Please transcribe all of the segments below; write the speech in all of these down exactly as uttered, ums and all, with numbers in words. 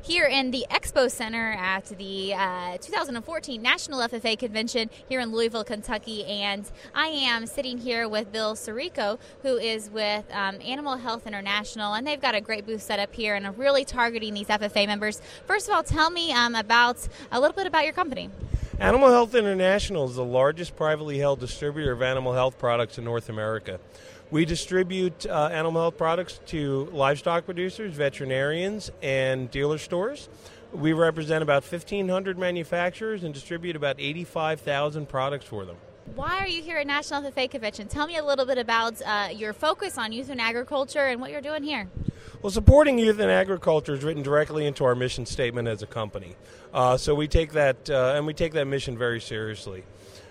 here in the Expo Center at the uh, two thousand fourteen National F F A Convention here in Louisville, Kentucky, and I am sitting here with Bill Sirico, who is with um, Animal Health International, and they've got a great booth set up here and are really targeting these F F A members. First of all, tell me um, about a little bit about your company. Animal Health International is the largest privately held distributor of animal health products in North America. We distribute uh, animal health products to livestock producers, veterinarians, and dealer stores. We represent about fifteen hundred manufacturers and distribute about eighty-five thousand products for them. Why are you here at National F F A Convention? Tell me a little bit about uh, your focus on youth and agriculture and what you're doing here. Well, supporting youth and agriculture is written directly into our mission statement as a company. Uh, so we take that uh, and we take that mission very seriously.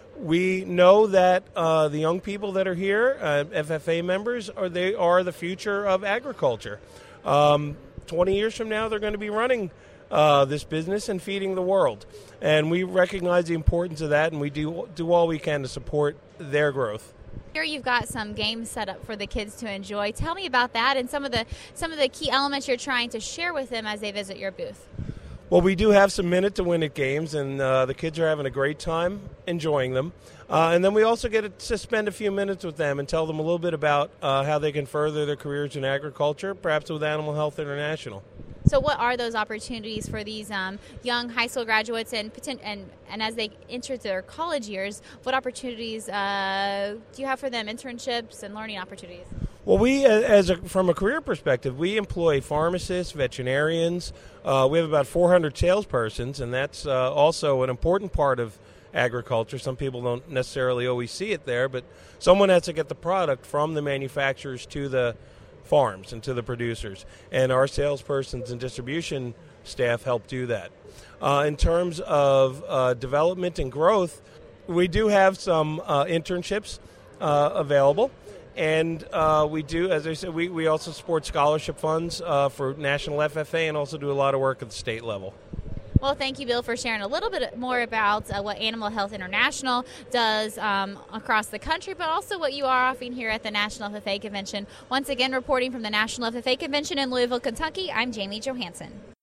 We know that uh, the young people that are here, uh, F F A members, are they are the future of agriculture. Um, Twenty years from now, they're going to be running uh, this business and feeding the world, and we recognize the importance of that, and we do do all we can to support their growth. Here you've got some games set up for the kids to enjoy. Tell me about that and some of the some of the key elements you're trying to share with them as they visit your booth. Well, we do have some minute to win it games, and uh, the kids are having a great time enjoying them. Uh, and then we also get to spend a few minutes with them and tell them a little bit about uh, how they can further their careers in agriculture, perhaps with Animal Health International. So what are those opportunities for these um, young high school graduates and, and and as they enter their college years, what opportunities uh, do you have for them, internships and learning opportunities? Well, we, as a, from a career perspective, we employ pharmacists, veterinarians. Uh, we have about four hundred salespersons, and that's uh, also an important part of agriculture. Some people don't necessarily always see it there, but someone has to get the product from the manufacturers to the farms and to the producers, and our salespersons and distribution staff help do that. Uh, in terms of uh, development and growth, we do have some uh, internships uh, available. And uh, we do, as I said, we, we also support scholarship funds uh, for National F F A and also do a lot of work at the state level. Well, thank you, Bill, for sharing a little bit more about uh, what Animal Health International does um, across the country, but also what you are offering here at the National F F A Convention. Once again, reporting from the National F F A Convention in Louisville, Kentucky, I'm Jamie Johansson.